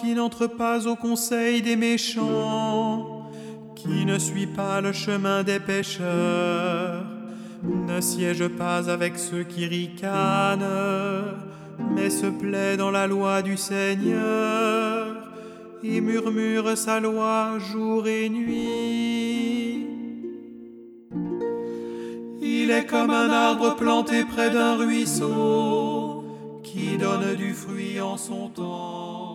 qui n'entre pas au conseil des méchants, qui ne suit pas le chemin des pécheurs, ne siège pas avec ceux qui ricanent, mais se plaît dans la loi du Seigneur et murmure sa loi jour et nuit. Il est comme un arbre planté près d'un ruisseau qui donne du fruit en son temps.